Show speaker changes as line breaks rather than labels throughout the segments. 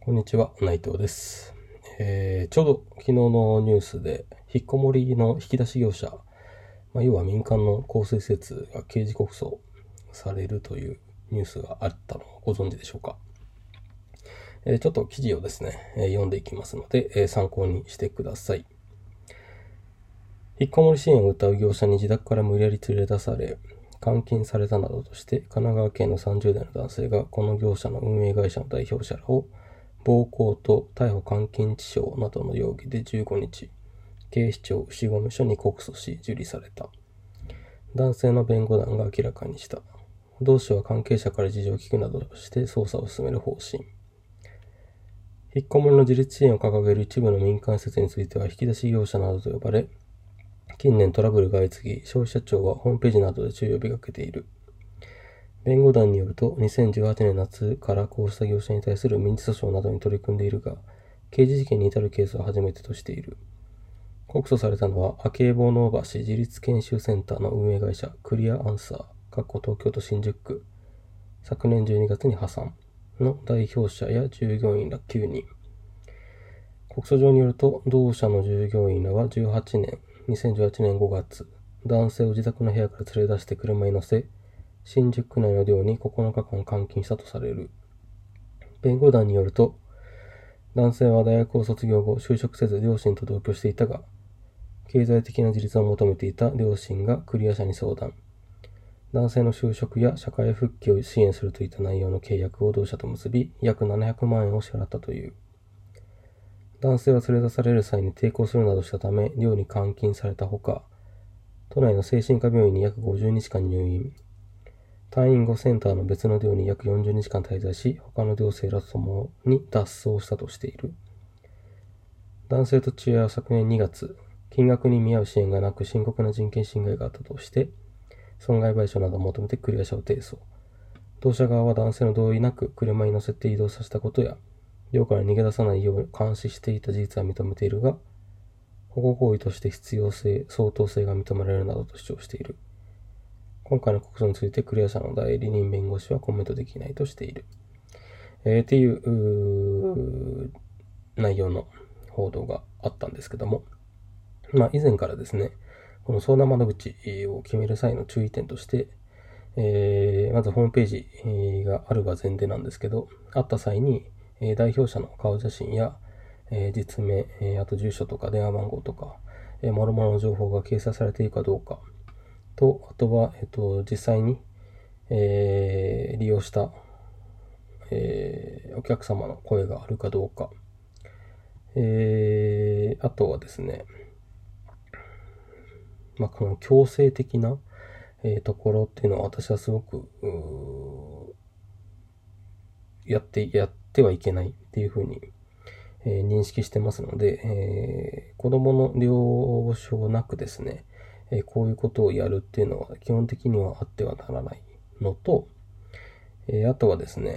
こんにちは、内藤です。ちょうど昨日のニュースで、引っこもりの引き出し業者、要は民間の構成施設が刑事告訴されるというニュースがあったのをご存知でしょうか。ちょっと記事をですね、読んでいきますので、参考にしてください。引っこもり支援を謳う業者に自宅から無理やり連れ出され、監禁されたなどとして、神奈川県の30代の男性がこの業者の運営会社の代表者らを暴行と逮捕監禁致傷などの容疑で15日、警視庁牛込署に告訴し受理された。男性の弁護団が明らかにした。同署は関係者から事情を聞くなどして捜査を進める方針。引っこもりの自立支援を掲げる一部の民間施設については引き出し業者などと呼ばれ、近年トラブルが相次ぎ、消費者庁はホームページなどで注意を呼びかけている。弁護団によると、2018年夏からこうした業者に対する民事訴訟などに取り組んでいるが、刑事事件に至るケースは初めてとしている。告訴されたのは、昭恵坊橋自立研修センターの運営会社、クリアアンサー、東京都新宿区、昨年12月に破産の代表者や従業員ら9人。告訴状によると、同社の従業員らは2018年5月、男性を自宅の部屋から連れ出して車に乗せ、新宿区内の寮に9日間監禁したとされる。弁護団によると、男性は大学を卒業後、就職せず両親と同居していたが、経済的な自立を求めていた両親がクリア社に相談。男性の就職や社会復帰を支援するといった内容の契約を同社と結び、約700万円を支払ったという。男性は連れ出される際に抵抗するなどしたため、寮に監禁されたほか、都内の精神科病院に約50日間入院。退院後センターの別の寮に約40日間滞在し、他の寮生らと共に脱走したとしている。男性と父親は昨年2月、金額に見合う支援がなく深刻な人権侵害があったとして、損害賠償などを求めてクリア社を提訴。同社側は男性の同意なく車に乗せて移動させたことや、寮から逃げ出さないよう監視していた事実は認めているが、保護行為として必要性、相当性が認められるなどと主張している。今回の告訴についてクリア社の代理人弁護士はコメントできないとしている。っていう内容の報道があったんですけども、以前からですね、この相談窓口を決める際の注意点として、まずホームページがあるが前提なんですけど、あった際に代表者の顔写真や実名、あと住所とか電話番号とか、諸々の情報が掲載されているかどうかと、あとは、実際に、利用した、お客様の声があるかどうか、あとはですね、この強制的な、ところっていうのは私はすごくやってはいけないっていうふうに、認識してますので、子供の了承なくですね、こういうことをやるっていうのは基本的にはあってはならないのと、あとはですね、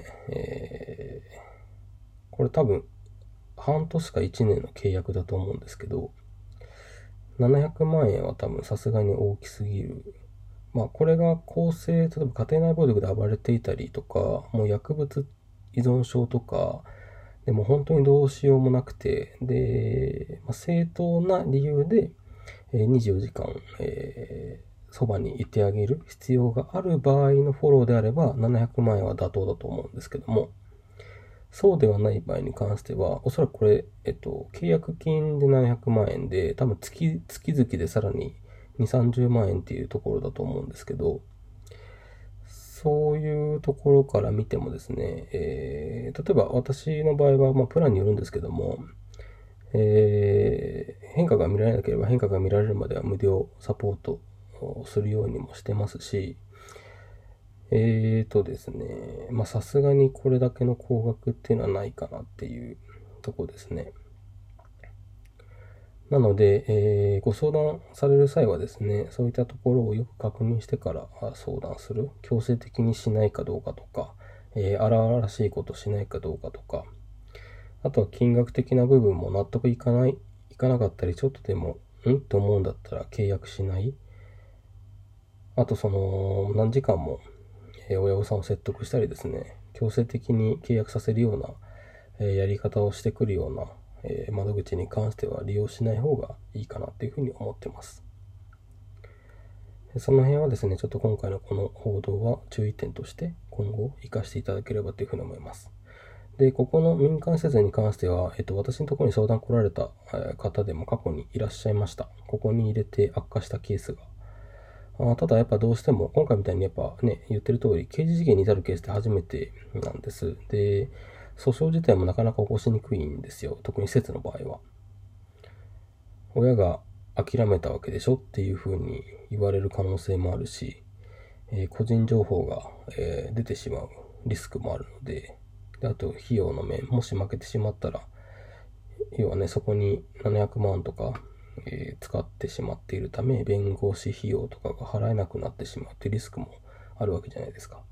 これ多分半年か1年の契約だと思うんですけど、700万円は多分さすがに大きすぎる。これが例えば家庭内暴力で暴れていたりとか、もう薬物依存症とか、でも本当にどうしようもなくて、で、正当な理由で24時間、そばにいてあげる必要がある場合のフォローであれば700万円は妥当だと思うんですけども、そうではない場合に関しては、おそらくこれ、契約金で700万円で、多分月々でさらに2、30万円っていうところだと思うんですけど、そういうところから見てもですね、例えば私の場合は、プランによるんですけども、変化が見られなければ変化が見られるまでは無料サポートをするようにもしてますし、ですね、さすがにこれだけの高額っていうのはないかなっていうところですね。なので、ご相談される際はですね、そういったところをよく確認してから相談する。強制的にしないかどうかとか、荒々しいことしないかどうかとか、あとは金額的な部分も納得いかなかったり、ちょっとでも、って思うんだったら契約しない。あと何時間も親御さんを説得したりですね、強制的に契約させるようなやり方をしてくるような、窓口に関しては利用しない方がいいかなっていうふうに思ってます。その辺はですね、ちょっと今回のこの報道は注意点として今後活かしていただければというふうに思います。で、ここの民間施設に関しては、私のところに相談来られた方でも過去にいらっしゃいました。ここに入れて悪化したケースが。ただやっぱどうしても、今回みたいにやっぱね、言ってる通り、刑事事件に至るケースって初めてなんです。で、訴訟自体もなかなか起こしにくいんですよ。特に施設の場合は。親が諦めたわけでしょっていう風に言われる可能性もあるし、個人情報が、出てしまうリスクもあるので、あと費用の面、もし負けてしまったら、要はね、そこに700万とか、使ってしまっているため、弁護士費用とかが払えなくなってしまうっていうリスクもあるわけじゃないですか。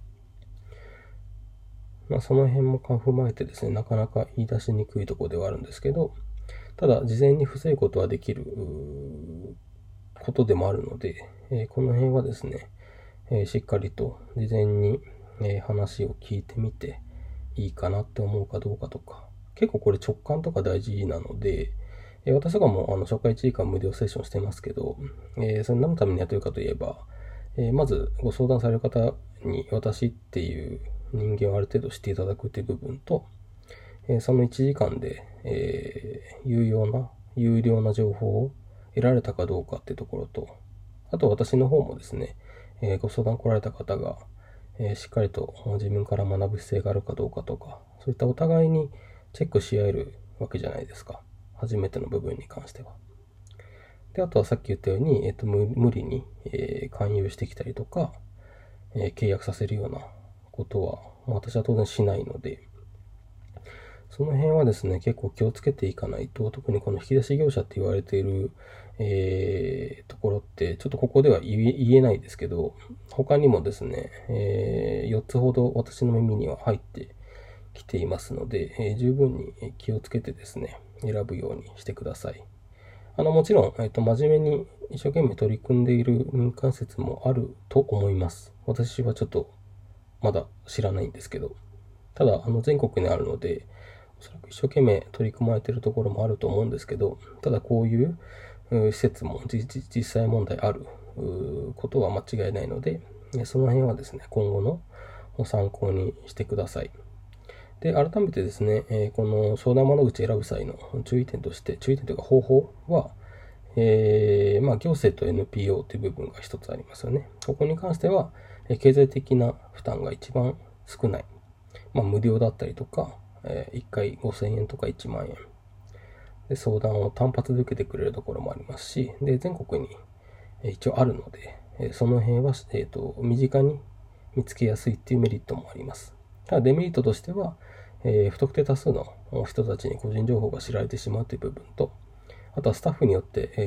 その辺も踏まえてですね、なかなか言い出しにくいところではあるんですけど、ただ、事前に防ぐことはできることでもあるので、この辺はですね、しっかりと事前に、話を聞いてみていいかなって思うかどうかとか、結構これ直感とか大事なので、私とかも初回1時間無料セッションしてますけど、それ何のためにやってるかといえば、まずご相談される方に私っていう人間をある程度知っていただくっていう部分と、その1時間で、有料な情報を得られたかどうかっていうところと、あと私の方もですね、ご相談来られた方が、しっかりと自分から学ぶ姿勢があるかどうかとか、そういったお互いにチェックし合えるわけじゃないですか。初めての部分に関しては。で、あとはさっき言ったように、無理に、勧誘してきたりとか、契約させるようなことは、私は当然しないので、その辺はですね、結構気をつけていかないと、特にこの引き出し業者って言われている、ところって、ちょっとここでは言えないですけど、他にもですね、4つほど私の耳には入ってきていますので、十分に気をつけてですね、選ぶようにしてください。もちろん、真面目に一生懸命取り組んでいる民間施設もあると思います。私はちょっとまだ知らないんですけど、ただ、全国にあるので、おそらく一生懸命取り組まれているところもあると思うんですけど、ただこういう施設も実際問題あることは間違いないので、その辺はですね、今後の参考にしてください。で、改めてですね、この相談窓口選ぶ際の注意点というか方法は、行政と NPO という部分が一つありますよね。ここに関しては、経済的な負担が一番少ない。無料だったりとか、1回5000円とか1万円。で、相談を単発で受けてくれるところもありますし、で、全国に一応あるので、その辺は、身近に見つけやすいっていうメリットもあります。ただデメリットとしては、不特定多数の人たちに個人情報が知られてしまうという部分と、あとはスタッフによって、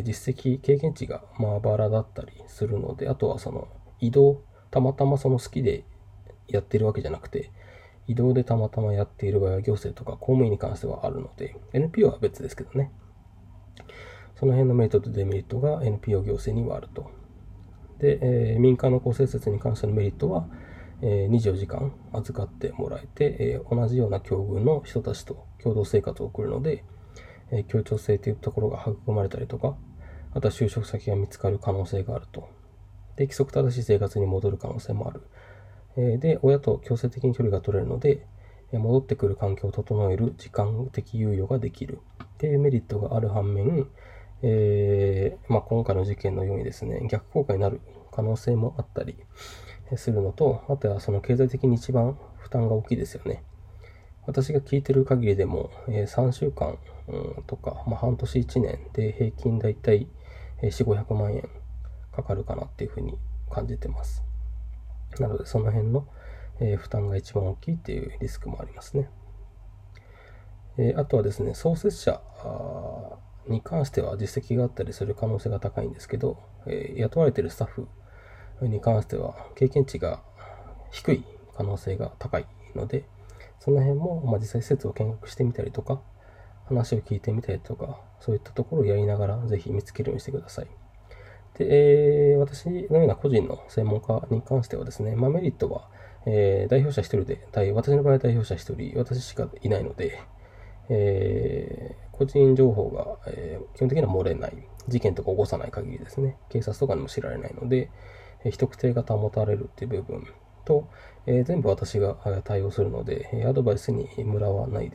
実績、経験値がまばらだったりするので、あとはその移動、たまたまその好きでやってるわけじゃなくて、移動でたまたまやっている場合は行政とか公務員に関してはあるので、NPO は別ですけどね。その辺のメリットとデメリットが NPO 行政にはあると。で、民間の公設施設に関してのメリットは、24時間預かってもらえて、同じような境遇の人たちと共同生活を送るので、協調性というところが育まれたりとか、あとは就職先が見つかる可能性があると。で、規則正しい生活に戻る可能性もある。で、親と強制的に距離が取れるので、戻ってくる環境を整える時間的猶予ができるっていうメリットがある反面、今回の事件のようにですね、逆効果になる可能性もあったりするのと、あとはその経済的に一番負担が大きいですよね。私が聞いてる限りでも、3週間、とか、半年1年で平均だいたい4、500万円かかるかなっていうふうに感じてます。なのでその辺の、負担が一番大きいっていうリスクもありますね。あとはですね、創設者に関しては実績があったりする可能性が高いんですけど、雇われているスタッフに関しては経験値が低い可能性が高いので、その辺も、実際施設を見学してみたりとか、話を聞いてみたりとか、そういったところをやりながらぜひ見つけるようにしてください。で、私のような個人の専門家に関してはですね、メリットは代表者一人で、私の場合は代表者一人、私しかいないので、個人情報が、基本的には漏れない。事件とか起こさない限りですね。警察とかにも知られないので、非特定が保たれるっていう部分と、全部私が対応するので、アドバイスにムラはないです。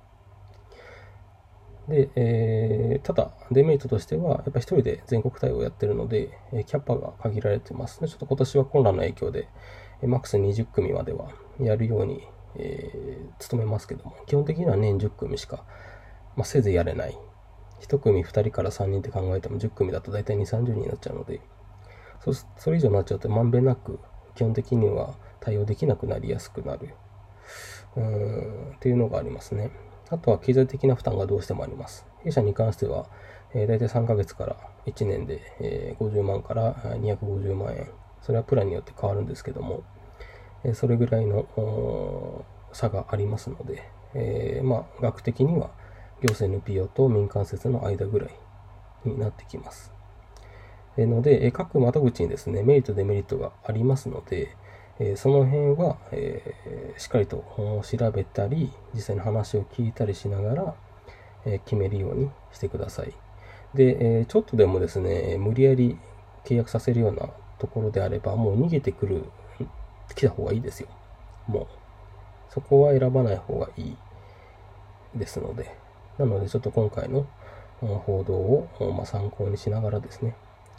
で、ただ、デメリットとしては、やっぱり一人で全国対応をやってるので、キャッパが限られてます。ちょっと今年はコロナの影響で、マックス20組まではやるように、努めますけども、基本的には年10組しか、せいぜいやれない。1組2人から3人って考えても10組だと大体2、30人になっちゃうので、それ以上になっちゃうとまんべんなく基本的には対応できなくなりやすくなるっていうのがありますね。あとは経済的な負担がどうしてもあります。弊社に関しては、大体3ヶ月から1年で、50万から250万円。それはプランによって変わるんですけども、それぐらいの差がありますので、額的には行政 NPO と民間施設の間ぐらいになってきます。ので、各窓口にですね、メリット、デメリットがありますので、その辺は、しっかりと調べたり、実際の話を聞いたりしながら、決めるようにしてください。で、ちょっとでもですね、無理やり契約させるようなところであれば、もう逃げてきた方がいいですよ。もう、そこは選ばない方がいいですので。なので、ちょっと今回の報道を参考にしながらですね、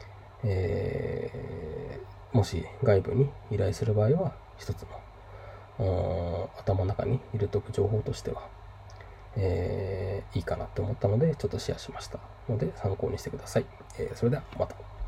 もし外部に依頼する場合は一つの頭の中に入れておく情報としては、いいかなと思ったのでちょっとシェアしましたので参考にしてください。それではまた。